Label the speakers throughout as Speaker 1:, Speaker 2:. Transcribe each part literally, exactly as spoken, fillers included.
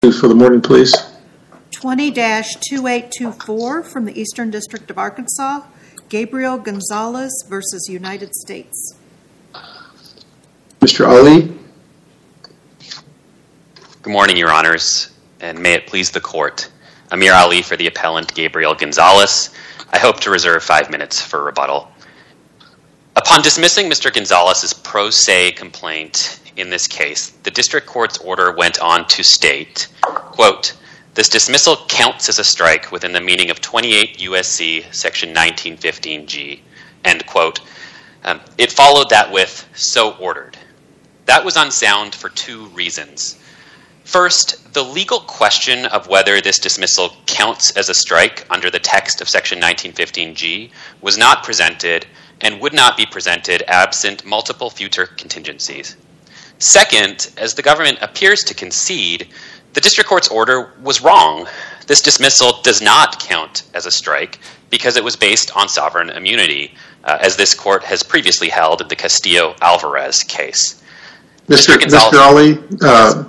Speaker 1: For the morning, please.
Speaker 2: twenty dash two eight two four from the Eastern District of Arkansas, Gabriel Gonzalez versus United States.
Speaker 1: Mister Ali.
Speaker 3: Good morning, Your Honors, and may it please the Court. Amir Ali for the appellant Gabriel Gonzalez. I hope to reserve five minutes for rebuttal. Upon dismissing Mister Gonzalez's pro se complaint in this case, the district court's order went on to state, quote, "This dismissal counts as a strike within the meaning of twenty-eight U S C section nineteen fifteen G, end quote. Um, it followed that with, so ordered. That was unsound for two reasons. First, the legal question of whether this dismissal counts as a strike under the text of section nineteen fifteen G was not presented and would not be presented absent multiple future contingencies. Second, as the government appears to concede, the district court's order was wrong. This dismissal does not count as a strike because it was based on sovereign immunity, uh, as this court has previously held in the Castillo-Alvarez case.
Speaker 1: Mister Mister Ali, uh,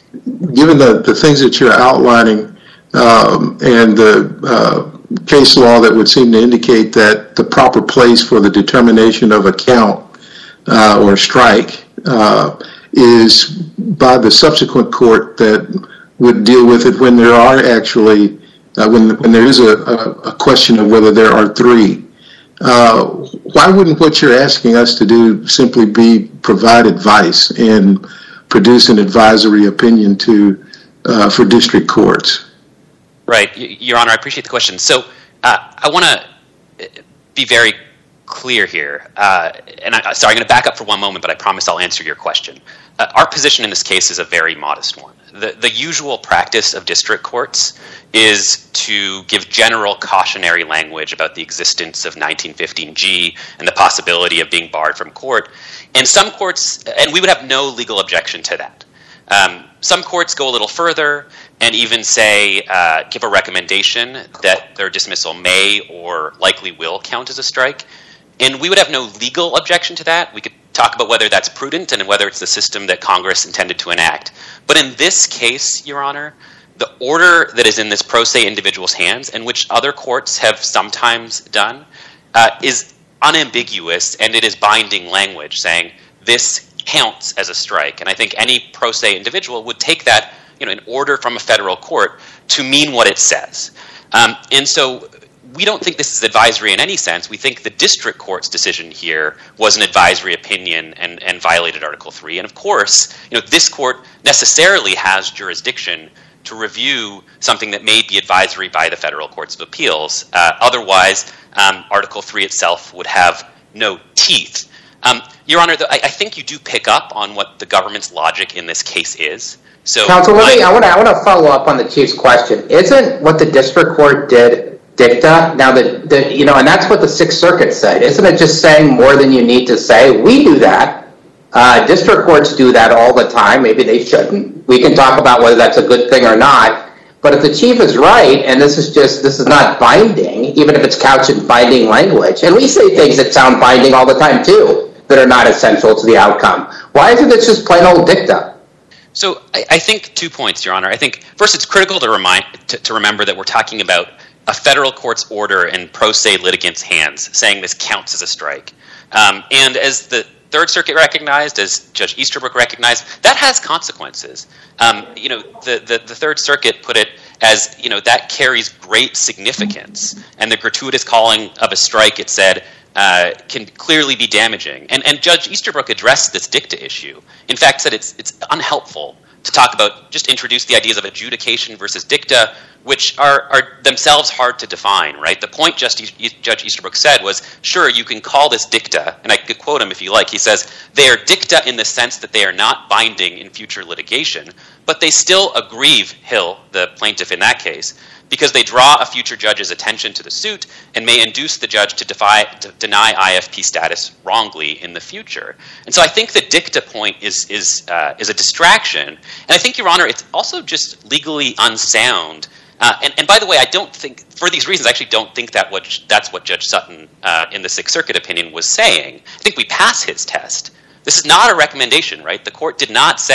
Speaker 1: given the, the things that you're outlining um, and the uh, case law that would seem to indicate that the proper place for the determination of a count uh, or strike uh, is by the subsequent court that would deal with it when there are actually, uh, when, when there is a, a, a question of whether there are three. Uh, why wouldn't what you're asking us to do simply be provide advice and produce an advisory opinion to uh, for district courts?
Speaker 3: Right, Your Honor, I appreciate the question. So uh, I want to be very clear here, uh, and I, sorry, I'm going to back up for one moment, but I promise I'll answer your question. Uh, our position in this case is a very modest one. The, the usual practice of district courts is to give general cautionary language about the existence of nineteen fifteen G and the possibility of being barred from court. And some courts, and we would have no legal objection to that. Um, some courts go a little further and even say, uh, give a recommendation that their dismissal may or likely will count as a strike. And we would have no legal objection to that. We could talk about whether that's prudent and whether it's the system that Congress intended to enact. But in this case, Your Honor, the order that is in this pro se individual's hands, and which other courts have sometimes done, uh, is unambiguous, and it is binding language saying this counts as a strike. And I think any pro se individual would take that, you know, an order from a federal court to mean what it says. Um, and so we don't think this is advisory in any sense. We think the district court's decision here was an advisory opinion and, and violated Article three. And of course, you know, this court necessarily has jurisdiction to review something that may be advisory by the federal courts of appeals. Uh, otherwise, um, Article three itself would have no teeth. Um, Your Honor, the, I, I think you do pick up on what the government's logic in this case is. So,
Speaker 4: Counsel, let me, I want to I want to follow up on the Chief's question. Isn't what the district court did dicta? Now, the, the you know, and that's what the Sixth Circuit said. Isn't it just saying more than you need to say? We do that. Uh, district courts do that all the time. Maybe they shouldn't. We can talk about whether that's a good thing or not. But if the Chief is right, and this is just, this is not binding, even if it's couched in binding language, and we say things that sound binding all the time too, that are not essential to the outcome. Why isn't it just plain old dicta?
Speaker 3: So I, I think two points, Your Honor. I think first it's critical to remind to, to remember that we're talking about a federal court's order in pro se litigants' hands saying this counts as a strike. Um, and as the Third Circuit recognized, as Judge Easterbrook recognized, that has consequences. Um, you know, the, the, the Third Circuit put it as, you know, that carries great significance. And the gratuitous calling of a strike, it said, uh, can clearly be damaging. And, and Judge Easterbrook addressed this dicta issue. In fact, said it's it's unhelpful to talk about, just introduce the ideas of adjudication versus dicta, which are, are themselves hard to define, right? The point Just, Judge Easterbrook said was, sure, you can call this dicta, and I could quote him if you like. He says, they are dicta in the sense that they are not binding in future litigation, but they still aggrieve Hill, the plaintiff in that case, because they draw a future judge's attention to the suit and may induce the judge to, defy, to deny I F P status wrongly in the future. And so I think the dicta point is is uh, is a distraction. And I think, Your Honor, it's also just legally unsound. Uh, and, and by the way, I don't think, for these reasons, I actually don't think that what, that's what Judge Sutton uh, in the Sixth Circuit opinion was saying. I think we pass his test. This is not a recommendation, right? The court did not say,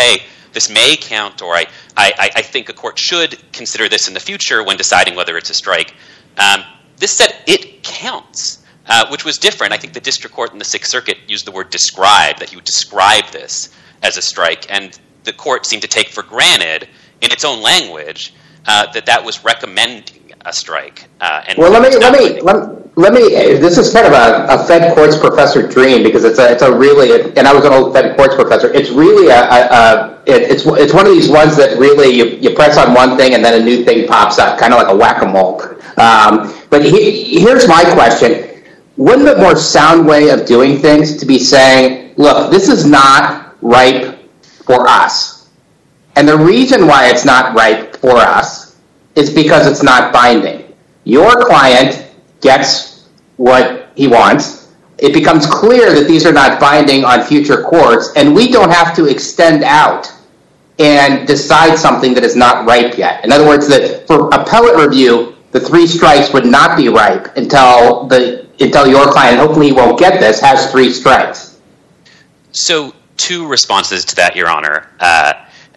Speaker 3: this may count, or I, I, I think a court should consider this in the future when deciding whether it's a strike. Um, this said it counts, uh, which was different. I think the district court in the Sixth Circuit used the word describe, that he would describe this as a strike, and the court seemed to take for granted in its own language uh, that that was recommending a strike. Uh, and
Speaker 4: well, let me let me, let, let me. This is kind of a, a Fed courts professor dream, because it's a it's a really, and I was an old Fed courts professor. It's really a, a, a it, it's it's one of these ones that really you, you press on one thing and then a new thing pops up, kind of like a whack-a-mole. Um, but he, here's my question: wouldn't the more sound way of doing things to be saying, look, this is not ripe for us, and the reason why it's not ripe for us is because it's not binding. Your client gets what he wants. It becomes clear that these are not binding on future courts, and we don't have to extend out and decide something that is not ripe yet. In other words, that for appellate review, the three strikes would not be ripe until the until your client, hopefully he won't get this, has three strikes.
Speaker 3: So, two responses to that, Your Honor. Uh,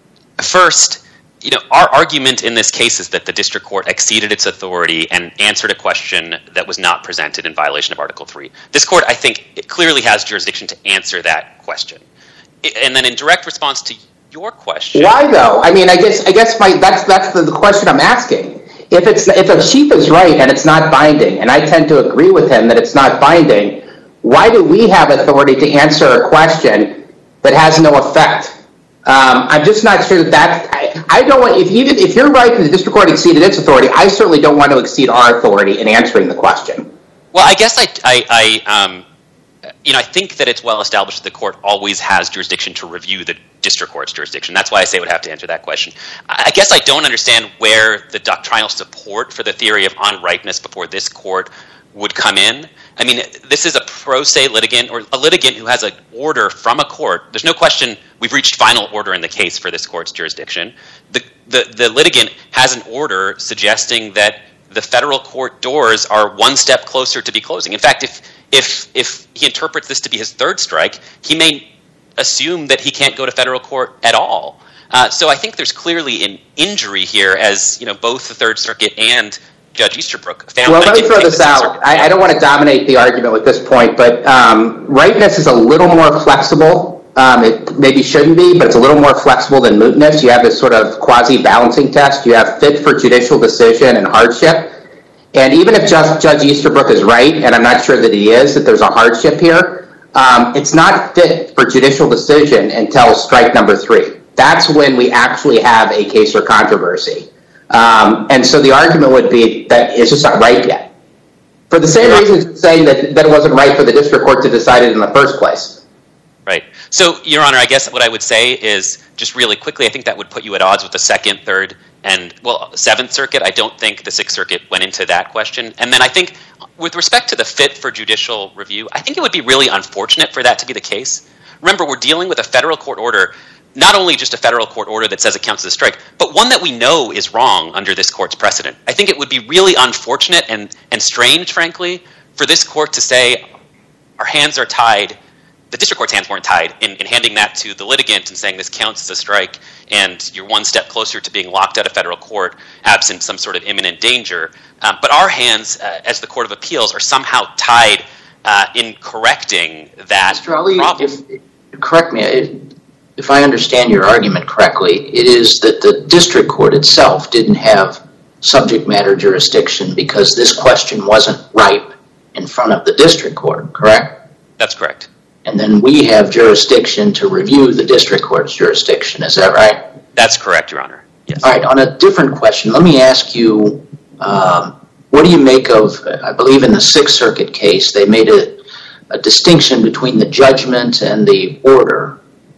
Speaker 3: first, you know, our argument in this case is that the district court exceeded its authority and answered a question that was not presented in violation of Article three. This court, I think, it clearly has jurisdiction to answer that question. And then in direct response to your question...
Speaker 4: Why, though? I mean, I guess I guess my that's that's the, the question I'm asking. If it's if the chief is right and it's not binding, and I tend to agree with him that it's not binding, why do we have authority to answer a question that has no effect? Um, I'm just not sure that that I, I don't want if even if you're right that the district court exceeded its authority, I certainly don't want to exceed our authority in answering the question.
Speaker 3: Well, I guess I I, I um you know I think that it's well established that the court always has jurisdiction to review the district court's jurisdiction. That's why I say it would have to answer that question. I guess I don't understand where the doctrinal support for the theory of unripeness before this court would come in. I mean, this is a pro se litigant or a litigant who has an order from a court. There's no question we've reached final order in the case for this court's jurisdiction. The, the, the litigant has an order suggesting that the federal court doors are one step closer to be closing. In fact, if if if he interprets this to be his third strike, he may assume that he can't go to federal court at all. Uh, so I think there's clearly an injury here, as you know, both the Third Circuit and Judge Easterbrook found.
Speaker 4: Well, let me throw this out. I, I don't want to dominate the argument with this point, but um, ripeness is a little more flexible. Um, it maybe shouldn't be, but it's a little more flexible than mootness. You have this sort of quasi-balancing test. You have fit for judicial decision and hardship. And even if Judge, Judge Easterbrook is right, and I'm not sure that he is, that there's a hardship here, um, it's not fit for judicial decision until strike number three. That's when we actually have a case or controversy. Um, and so the argument would be that it's just not right yet. For the same reasons saying that, that it wasn't right for the district court to decide it in the first place.
Speaker 3: Right. So, Your Honor, I guess what I would say is, just really quickly, I think that would put you at odds with the Second, Third, and, well, Seventh Circuit. I don't think the Sixth Circuit went into that question. And then I think, with respect to the fit for judicial review, I think it would be really unfortunate for that to be the case. Remember, we're dealing with a federal court order, not only just a federal court order that says it counts as a strike, but one that we know is wrong under this court's precedent. I think it would be really unfortunate and, and strange, frankly, for this court to say our hands are tied, the district court's hands weren't tied, in, in handing that to the litigant and saying this counts as a strike and you're one step closer to being locked out of federal court absent some sort of imminent danger. Um, but our hands, uh, as the Court of Appeals, are somehow tied uh, in correcting that
Speaker 5: Mister Ali,
Speaker 3: problem.
Speaker 5: If, correct me, if, if I understand your argument correctly, it is that the district court itself didn't have subject matter jurisdiction because this question wasn't ripe in front of the district court, correct?
Speaker 3: That's correct.
Speaker 5: And then we have jurisdiction to review the district court's jurisdiction, is that right?
Speaker 3: That's correct, Your Honor. Yes.
Speaker 5: All right, on a different question, let me ask you, um, what do you make of, I believe in the Sixth Circuit case, they made a, a distinction between the judgment and the order.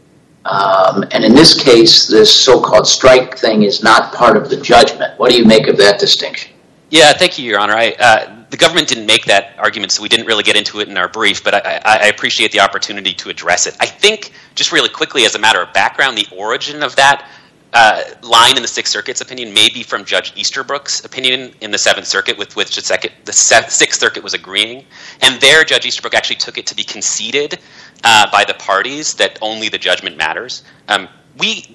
Speaker 5: Um, and in this case, this so-called strike thing is not part of the judgment. What do you make of that distinction?
Speaker 3: Yeah, thank you, Your Honor. I, uh, the government didn't make that argument, so we didn't really get into it in our brief, but I, I, I appreciate the opportunity to address it. I think, just really quickly, as a matter of background, the origin of that uh, line in the Sixth Circuit's opinion may be from Judge Easterbrook's opinion in the Seventh Circuit, with which the, second, the Sixth Circuit was agreeing. And there, Judge Easterbrook actually took it to be conceded uh, by the parties that only the judgment matters. Um, we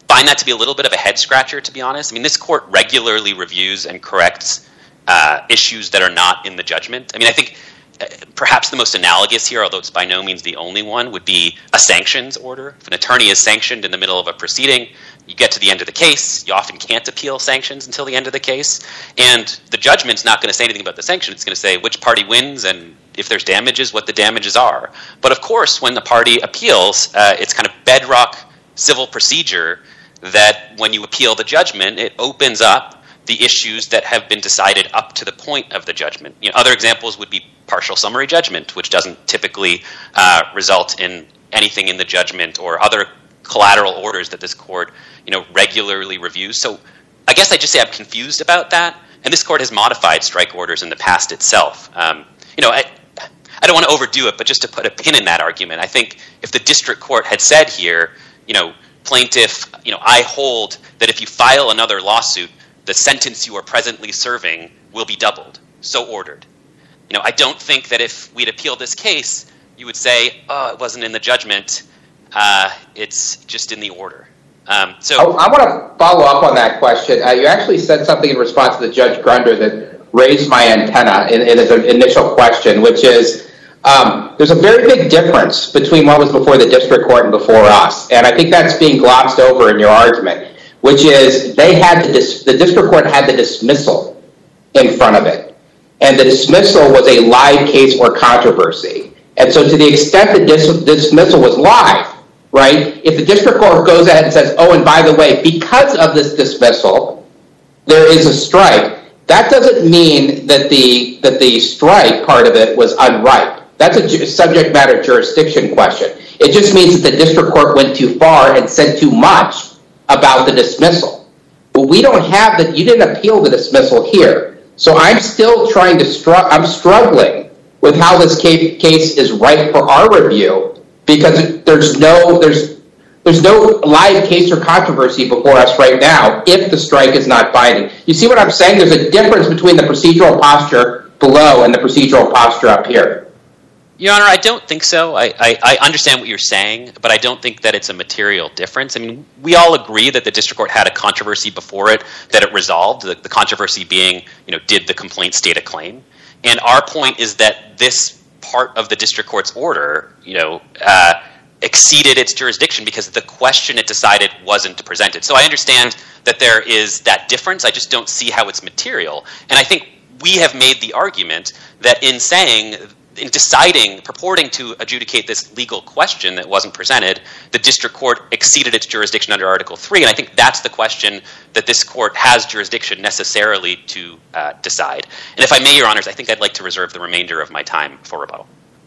Speaker 3: find that to be a little bit of a head scratcher, to be honest. I mean, this court regularly reviews and corrects uh, issues that are not in the judgment. I mean, I think uh, perhaps the most analogous here, although it's by no means the only one, would be a sanctions order. If an attorney is sanctioned in the middle of a proceeding, you get to the end of the case, you often can't appeal sanctions until the end of the case, and the judgment's not going to say anything about the sanction. It's going to say which party wins and if there's damages, what the damages are. But of course, when the party appeals, uh, it's kind of bedrock civil procedure that when you appeal the judgment, it opens up the issues that have been decided up to the point of the judgment. You know, other examples would be partial summary judgment, which doesn't typically uh, result in anything in the judgment, or other collateral orders that this court, you know, regularly reviews. So I guess I just say I'm confused about that. And this court has modified strike orders in the past itself. Um, you know, I, I don't want to overdo it, but just to put a pin in that argument, I think if the district court had said here, you know, plaintiff, you know, I hold that if you file another lawsuit, the sentence you are presently serving will be doubled. So ordered. You know, I don't think that if we'd appeal this case, you would say, oh, it wasn't in the judgment. Uh, it's just in the order. Um, so
Speaker 4: I, I want to follow up on that question. Uh, you actually said something in response to the Judge Grunder that raised my antenna in, in his initial question, which is um, there's a very big difference between what was before the district court and before us. And I think that's being glossed over in your argument, which is they had the, dis- the district court had the dismissal in front of it. And the dismissal was a live case or controversy. And so to the extent that dis- dismissal was live, right, if the district court goes ahead and says, oh, and by the way, because of this dismissal, there is a strike, that doesn't mean that the that the strike part of it was unripe. That's a ju- subject matter jurisdiction question. It just means that the district court went too far and said too much about the dismissal. But we don't have that. You didn't appeal the dismissal here. So I'm still trying to, str- I'm struggling with how this case, case is ripe for our review, because there's no, there's, there's no live case or controversy before us right now if the strike is not binding. You see what I'm saying? There's a difference between the procedural posture below and the procedural posture up here.
Speaker 3: Your Honor, I don't think so. I, I, I understand what you're saying, but I don't think that it's a material difference. I mean, we all agree that the district court had a controversy before it that it resolved, the, the controversy being, you know, did the complaint state a claim? And our point is that this part of the district court's order, you know, uh, exceeded its jurisdiction because the question it decided wasn't presented. So I understand that there is that difference. I just don't see how it's material. And I think we have made the argument that in saying, in deciding, purporting to adjudicate this legal question that wasn't presented, the district court exceeded its jurisdiction under Article three. And I think that's the question that this court has jurisdiction necessarily to uh, decide. And if I may, Your Honors, I think I'd like to reserve the remainder of my time for rebuttal.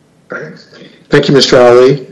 Speaker 1: Thank you, Mister Ali.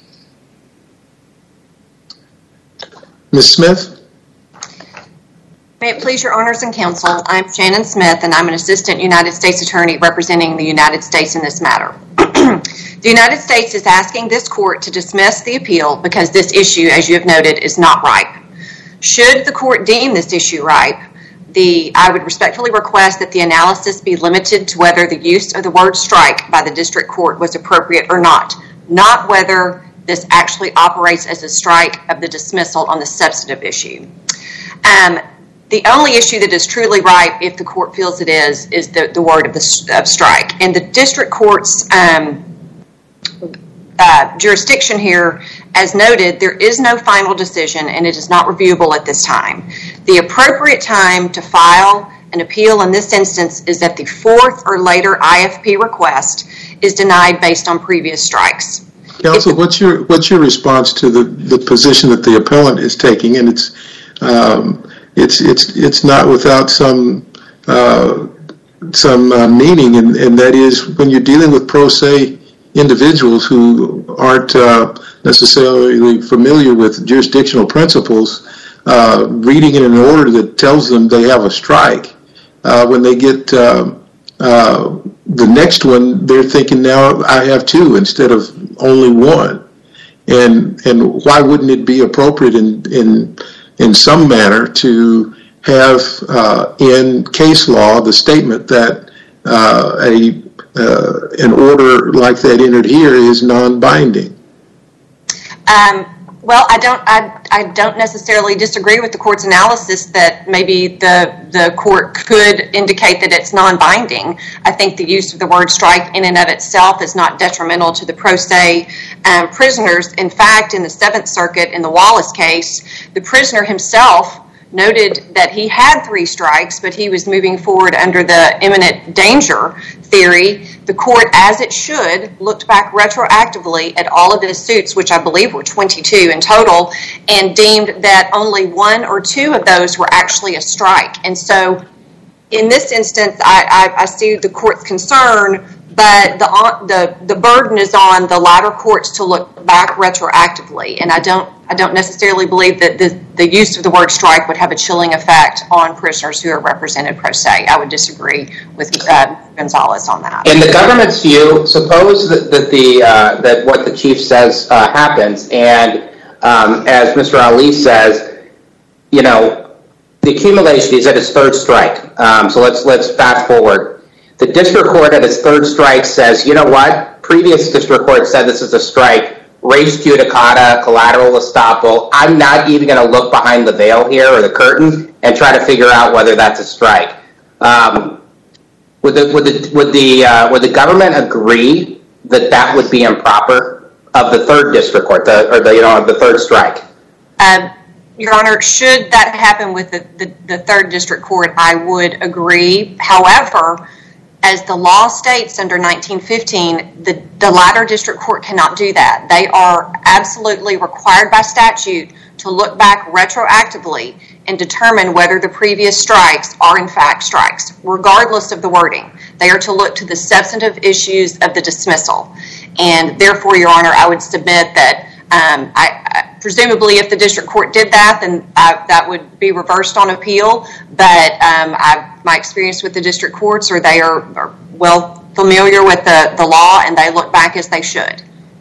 Speaker 1: Miz Smith?
Speaker 6: May it please your honors and counsel, I'm Shannon Smith, and I'm an assistant United States attorney representing the United States in this matter. The United States is asking this court to dismiss the appeal because this issue, as you have noted, is not ripe. Should the court deem this issue ripe, the, I would respectfully request that the analysis be limited to whether the use of the word strike by the district court was appropriate or not, not whether this actually operates as a strike of the dismissal on the substantive issue. Um, The only issue that is truly ripe, if the court feels it is, is the, the word of the of strike. And the district court's um, uh, jurisdiction here, as noted, there is no final decision and it is not reviewable at this time. The appropriate time to file an appeal in this instance is that the fourth or later I F P request is denied based on previous strikes.
Speaker 1: Counsel, what's your what's your response to the, the position that the appellant is taking? And it's um, It's it's it's not without some uh, some uh, meaning, and, and that is when you're dealing with pro se individuals who aren't uh, necessarily familiar with jurisdictional principles, uh, reading in an order that tells them they have a strike, uh, when they get uh, uh, the next one, they're thinking now I have two instead of only one, and and why wouldn't it be appropriate in in in some manner to have uh, in case law the statement that uh, a uh, an order like that entered here is non-binding?
Speaker 6: Um, Well, I don't. I, I don't necessarily disagree with the court's analysis that maybe the the court could indicate that it's non-binding. I think the use of the word strike in and of itself is not detrimental to the pro se um, prisoners. In fact, in the Seventh Circuit, in the Wallace case, the prisoner himself noted that he had three strikes, but he was moving forward under the imminent danger theory. The court, as it should, looked back retroactively at all of his suits, which I believe were twenty-two in total, and deemed that only one or two of those were actually a strike. And so in this instance, I, I, I see the court's concern, but the, the the burden is on the latter courts to look back retroactively, and I don't I don't necessarily believe that the, the use of the word strike would have a chilling effect on prisoners who are represented pro se. I would disagree with uh, Gonzalez on that.
Speaker 4: In the government's view, suppose that, that the uh, that what the chief says uh, happens, and um, as Mister Ali says, you know, the accumulation is at its third strike. Um, so let's let's fast forward. The district court at its third strike says, you know what? Previous district court said this is a strike. Res judicata, collateral estoppel. I'm not even going to look behind the veil here or the curtain and try to figure out whether that's a strike. Um, would the would the would the uh, would the government agree that that would be improper of the third district court, the, or the you know the third strike?
Speaker 6: Um, Your Honor, should that happen with the, the, the third district court, I would agree. However, as the law states under nineteen fifteen, the, the latter district court cannot do that. They are absolutely required by statute to look back retroactively and determine whether the previous strikes are in fact strikes, regardless of the wording. They are to look to the substantive issues of the dismissal. And therefore, Your Honor, I would submit that um, I, I, presumably if the district court did that, then I, that would be reversed on appeal. But um, I, my experience with the district courts are they are, are well familiar with the, the law, and they look back as they should.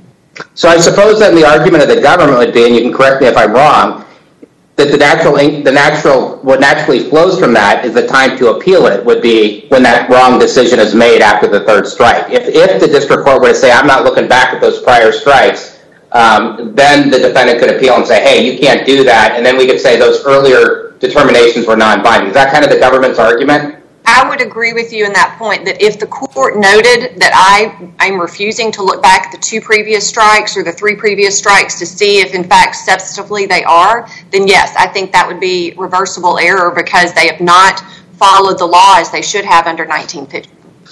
Speaker 4: So I suppose that the argument of the government would be, and you can correct me if I'm wrong, that the natural, the natural, what naturally flows from that is the time to appeal it would be when that wrong decision is made after the third strike. If if the district court were to say, I'm not looking back at those prior strikes, um, then the defendant could appeal and say, hey, you can't do that, and then we could say those earlier determinations were non-binding. Is that kind of the government's argument?
Speaker 6: I would agree with you in that point, that if the court noted that I am refusing to look back at the two previous strikes or the three previous strikes to see if in fact substantively they are, then yes, I think that would be reversible error because they have not followed the law as they should have under nineteen fifty.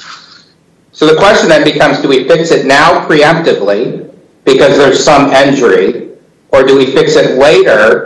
Speaker 4: So the question then becomes, do we fix it now preemptively because there's some injury, or do we fix it later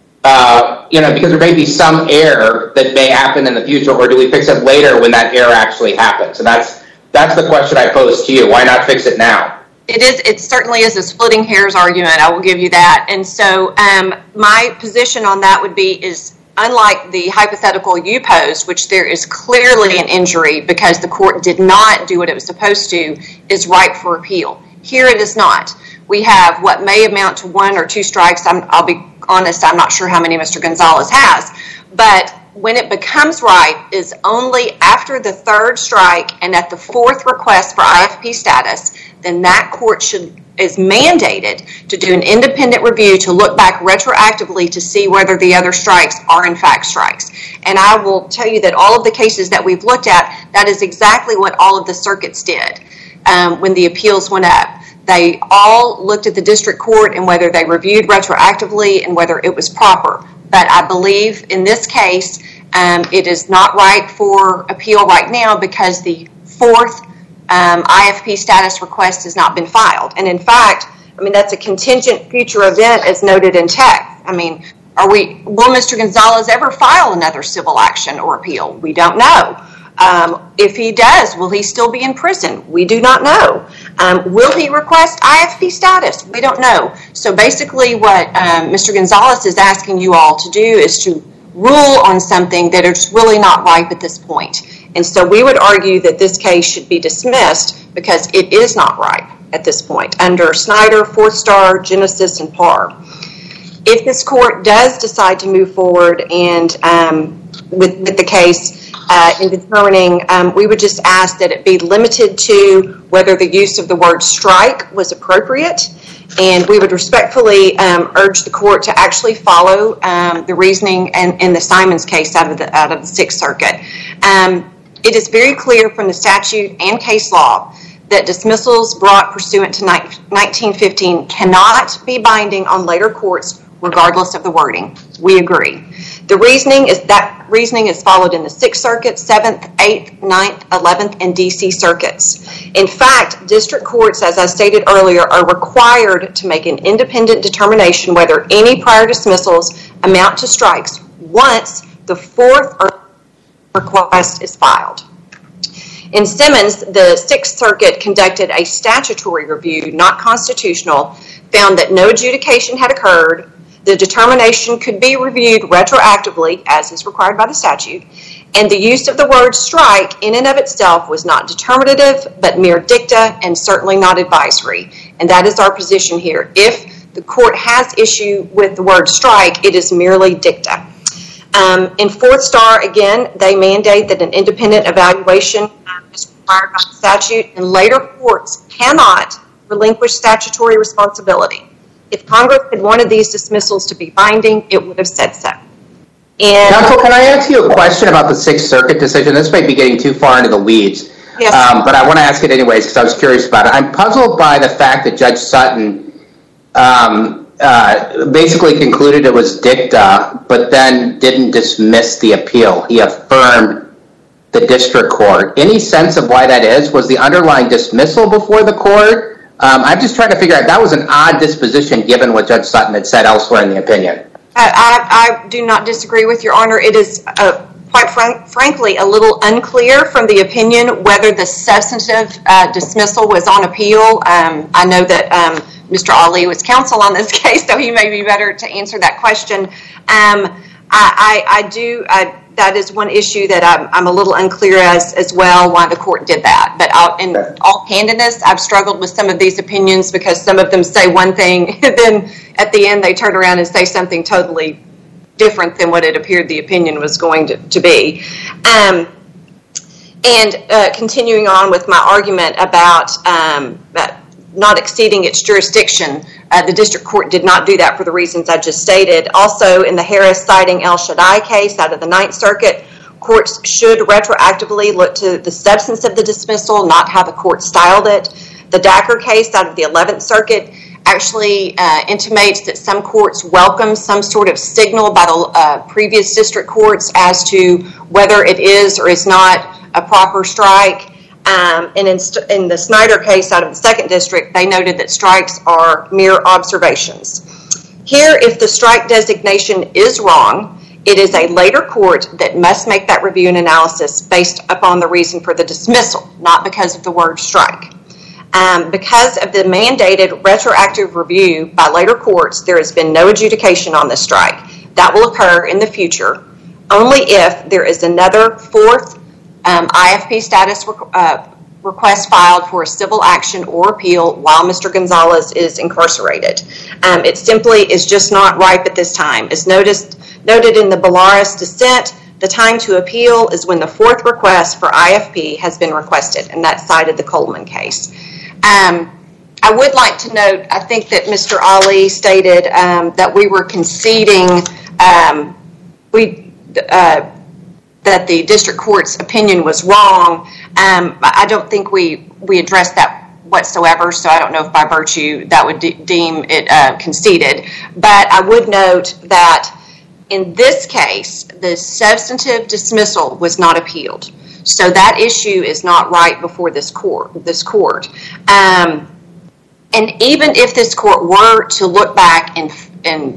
Speaker 4: Uh, you know, because there may be some error that may happen in the future, or do we fix it later when that error actually happens? And that's that's the question I pose to you. Why not fix it now?
Speaker 6: It is. It certainly is a splitting hairs argument. I will give you that. And so um, my position on that would be is, unlike the hypothetical you posed, which there is clearly an injury because the court did not do what it was supposed to, is ripe for appeal. Here it is not. We have what may amount to one or two strikes. I'm, I'll be honest, I'm not sure how many Mister Gonzalez has. But when it becomes ripe is only after the third strike and at the fourth request for I F P status, then that court should is mandated to do an independent review to look back retroactively to see whether the other strikes are in fact strikes. And I will tell you that all of the cases that we've looked at, that is exactly what all of the circuits did um, when the appeals went up. They all looked at the district court and whether they reviewed retroactively and whether it was proper. But I believe in this case, um, it is not right for appeal right now because the fourth um, I F P status request has not been filed. And in fact, I mean, that's a contingent future event as noted in text. I mean, are we, will Mister Gonzalez ever file another civil action or appeal? We don't know. Um, if he does, will he still be in prison? We do not know. Um, will he request I F P status? We don't know. So basically what um, Mister Gonzalez is asking you all to do is to rule on something that is really not ripe at this point. And so we would argue that this case should be dismissed because it is not ripe at this point under Snyder, Fourth Star, Genesis, and Parr. If this court does decide to move forward and um, with, with the case, Uh, in determining, um, we would just ask that it be limited to whether the use of the word strike was appropriate And we would respectfully um, urge the court to actually follow um, the reasoning in, in the Simons case out of the, out of the Sixth Circuit. Um, it is very clear from the statute and case law that dismissals brought pursuant to nineteen fifteen cannot be binding on later courts regardless of the wording. We agree. The reasoning is that reasoning is followed in the Sixth Circuit, Seventh, Eighth, Ninth, Eleventh, and D C circuits. In fact, district courts, as I stated earlier, are required to make an independent determination whether any prior dismissals amount to strikes once the fourth request is filed. In Simmons, the Sixth Circuit conducted a statutory review, not constitutional, found that no adjudication had occurred. The determination could be reviewed retroactively, as is required by the statute, and the use of the word strike in and of itself was not determinative, but mere dicta and certainly not advisory. And that is our position here. If the court has issue with the word strike, it is merely dicta. Um, in Fourth Star, again, they mandate that an independent evaluation is required by the statute, and later courts cannot relinquish statutory responsibility. If Congress had wanted these dismissals to be binding, it would have said so. And
Speaker 4: Counsel, can I ask you a question about the Sixth Circuit decision? This may be getting too far into the weeds,
Speaker 6: yes.
Speaker 4: um, but I want to ask it anyways because I was curious about it. I'm puzzled by the fact that Judge Sutton um, uh, basically concluded it was dicta, but then didn't dismiss the appeal. He affirmed the district court. Any sense of why that is? Was the underlying dismissal before the court? Um, I'm just trying to figure out, that was an odd disposition given what Judge Sutton had said elsewhere in the opinion.
Speaker 6: I, I do not disagree with Your Honor. It is, uh, quite frank, frankly, a little unclear from the opinion whether the substantive uh, dismissal was on appeal. Um, I know that um, Mister Ali was counsel on this case, so he may be better to answer that question. Um, I, I, I do... I, that is one issue that I'm, I'm a little unclear as as well why the court did that. But I'll, in okay. all candidness, I've struggled with some of these opinions because some of them say one thing, and then at the end they turn around and say something totally different than what it appeared the opinion was going to, to be. Um, and uh, continuing on with my argument about um, not exceeding its jurisdiction, Uh, the district court did not do that for the reasons I just stated. Also, in the Harris citing El Shaddai case out of the Ninth Circuit, courts should retroactively look to the substance of the dismissal, not how the court styled it. The Dacker case out of the Eleventh Circuit actually uh, intimates that some courts welcome some sort of signal by the uh, previous district courts as to whether it is or is not a proper strike. Um, and in, st- in the Snyder case out of the Second District, they noted that strikes are mere observations. Here, if the strike designation is wrong, it is a later court that must make that review and analysis based upon the reason for the dismissal, not because of the word strike. Um, because of the mandated retroactive review by later courts, there has been no adjudication on the strike. That will occur in the future only if there is another fourth Um, I F P status requ- uh, request filed for a civil action or appeal while Mister Gonzalez is incarcerated. Um, it simply is just not ripe at this time. As noticed, noted in the Bellaris dissent, the time to appeal is when the fourth request for I F P has been requested, and that cited the Coleman case. Um, I would like to note, I think that Mister Ali stated um, that we were conceding um, we. Uh, that the district court's opinion was wrong. Um, I don't think we, we addressed that whatsoever, so I don't know if by virtue that would de- deem it uh, conceded. But I would note that in this case, the substantive dismissal was not appealed. So that issue is not right before this court. This court. Um, and even if this court were to look back and, and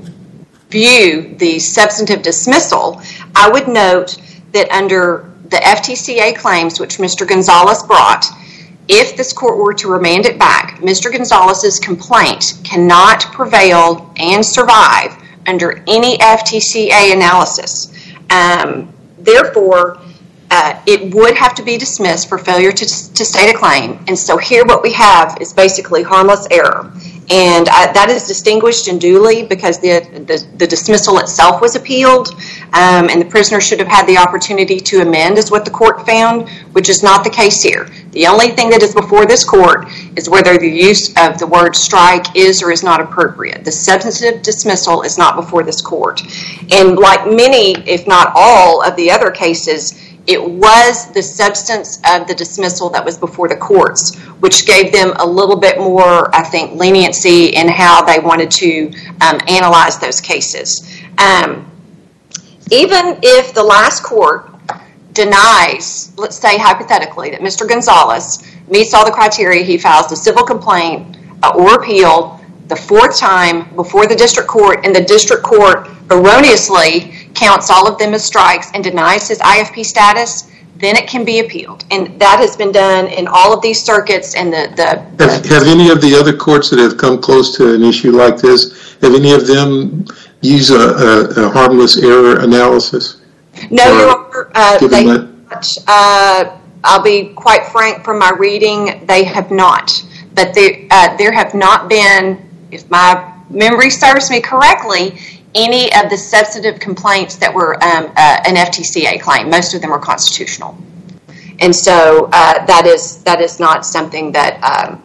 Speaker 6: view the substantive dismissal, I would note that under the F T C A claims which Mister Gonzalez brought, if this court were to remand it back, Mister Gonzalez's complaint cannot prevail and survive under any F T C A analysis. Um, therefore, uh, it would have to be dismissed for failure to, to state a claim. And so here what we have is basically harmless error. And I, that is distinguished in Dooley because the, the, the dismissal itself was appealed, um, and the prisoner should have had the opportunity to amend, is what the court found, which is not the case here. The only thing that is before this court is whether the use of the word strike is or is not appropriate. The substantive dismissal is not before this court. And like many, if not all, of the other cases, it was the substance of the dismissal that was before the courts, which gave them a little bit more, I think, leniency in how they wanted to um, analyze those cases. Um, even if the last court denies, let's say hypothetically, that Mister Gonzalez meets all the criteria, he files a civil complaint uh, or appeal the fourth time before the district court, and the district court erroneously counts all of them as strikes and denies his I F P status, then it can be appealed. And that has been done in all of these circuits. And the, the, the
Speaker 1: have, have any of the other courts that have come close to an issue like this, have any of them used a, a, a harmless error analysis?
Speaker 6: No, Your Honor, uh, they not. Uh, I'll be quite frank, from my reading, they have not. But they, uh, there have not been, if my memory serves me correctly, any of the substantive complaints that were um, uh, an F T C A claim. Most of them are constitutional. And so uh, that is that is not something that um,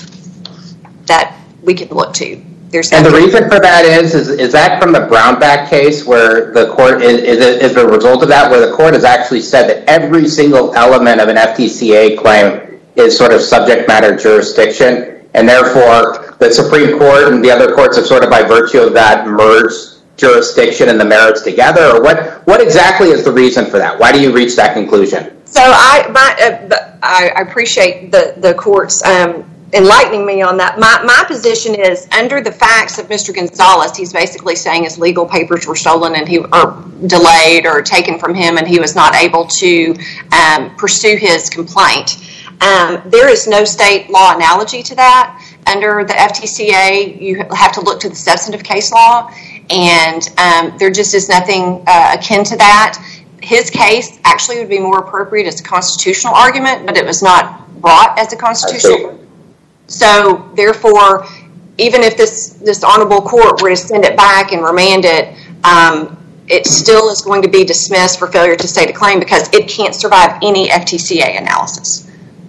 Speaker 6: that we can look to. There's
Speaker 4: and the reason for that is, is is that from the Brownback case, where the court is is, it, is a result of that, where the court has actually said that every single element of an F T C A claim is sort of subject matter jurisdiction, and therefore the Supreme Court and the other courts have sort of, by virtue of that, merged jurisdiction and the merits together? Or what what exactly is the reason for that? Why do you reach that conclusion?
Speaker 6: So I my, uh, I appreciate the the court's um, enlightening me on that. My my position is, under the facts of Mister Gonzalez, he's basically saying his legal papers were stolen and he or delayed or taken from him, and he was not able to um, pursue his complaint. Um, there is no state law analogy to that. Under the F T C A, you have to look to the substantive case law, and um, there just is nothing uh, akin to that. His case actually would be more appropriate as a constitutional argument, but it was not brought as a constitutional. So, therefore, even if this, this honorable court were to send it back and remand it, um, it still is going to be dismissed for failure to state a claim because it can't survive any F T C A analysis.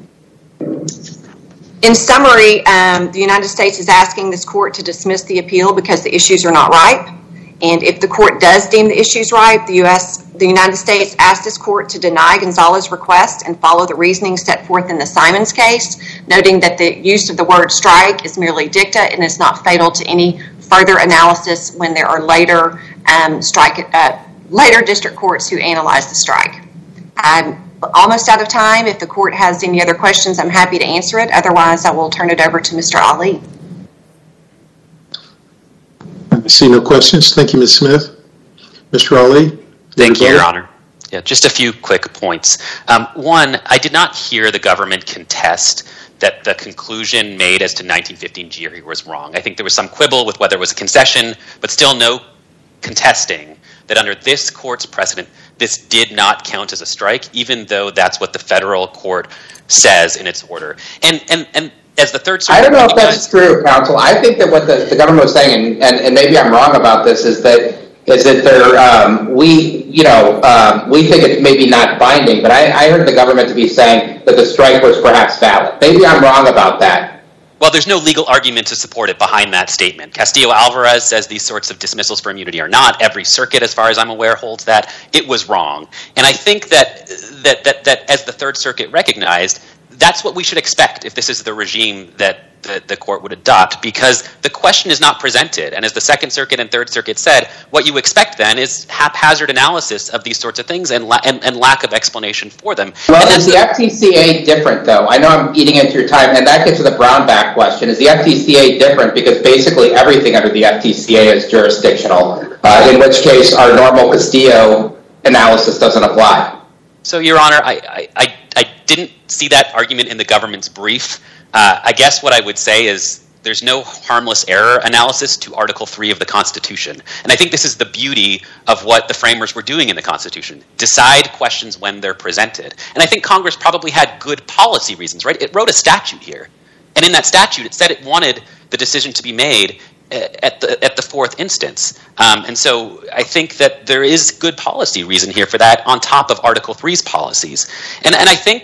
Speaker 6: In summary, um, the United States is asking this court to dismiss the appeal because the issues are not ripe. And if the court does deem the issues ripe, the U S, the United States asks this court to deny Gonzalez's request and follow the reasoning set forth in the Simons case, noting that the use of the word strike is merely dicta and is not fatal to any further analysis when there are later um, strike uh, later district courts who analyze the strike. I'm almost out of time. If the court has any other questions, I'm happy to answer it. Otherwise, I will turn it over to Mister Ali.
Speaker 1: I see no questions. Thank you, Miz Smith. Mister Ali?
Speaker 3: Thank you, Your Honor. Yeah, just a few quick points. Um, one, I did not hear the government contest that the conclusion made as to nineteen fifteen G was wrong. I think there was some quibble with whether it was a concession, but still no contesting that under this court's precedent, this did not count as a strike, even though that's what the federal court says in its order. And and and as the Third Circuit,
Speaker 4: I don't know if that's true, counsel. I think that what the, the government was saying, and, and, and maybe I'm wrong about this, is that is that they're um, we you know um, we think it's maybe not binding, but I, I heard the government to be saying that the strike was perhaps valid. Maybe I'm wrong about that.
Speaker 3: Well, there's no legal argument to support it behind that statement. Castillo-Alvarez says these sorts of dismissals for immunity are not. Every circuit, as far as I'm aware, holds that. It was wrong. And I think that that that, that as the Third Circuit recognized, that's what we should expect if this is the regime that the, the court would adopt, because the question is not presented. And as the Second Circuit and Third Circuit said, what you expect then is haphazard analysis of these sorts of things and, la- and, and lack of explanation for them.
Speaker 4: Well, is the F T C A different, though? I know I'm eating into your time, and that gets to the Brownback question. Is the F T C A different? Because basically everything under the F T C A is jurisdictional, uh, in which case our normal Castillo analysis doesn't apply.
Speaker 3: So, Your Honor, I, I, I didn't see that argument in the government's brief. Uh, I guess what I would say is there's no harmless error analysis to Article three of the Constitution. And I think this is the beauty of what the framers were doing in the Constitution. Decide questions when they're presented. And I think Congress probably had good policy reasons, right? It wrote a statute here. And in that statute, it said it wanted the decision to be made at the at the fourth instance. Um, and so I think that there is good policy reason here for that on top of Article three's policies. And and I think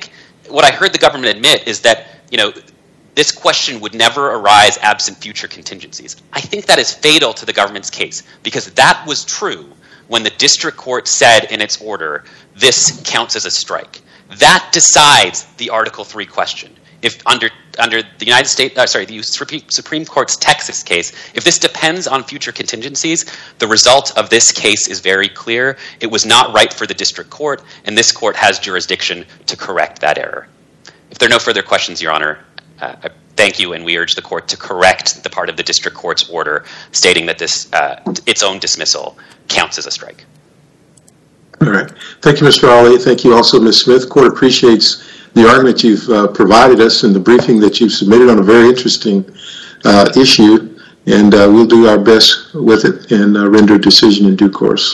Speaker 3: what I heard the government admit is that, you know, this question would never arise absent future contingencies. I think that is fatal to the government's case, because that was true when the district court said in its order, this counts as a strike. That decides the Article three question. If under under the United States, uh, sorry, the Supreme Court's Texas case, if this depends on future contingencies, the result of this case is very clear. It was not right for the district court, and this court has jurisdiction to correct that error. If there are no further questions, Your Honor, uh, I thank you, and we urge the court to correct the part of the district court's order stating that this uh, its own dismissal counts as a strike.
Speaker 1: All right. Thank you, Mister Raleigh. Thank you also, Miz Smith. Court appreciates the argument you've uh, provided us and the briefing that you've submitted on a very interesting uh, issue, and uh, we'll do our best with it and uh, render a decision in due course.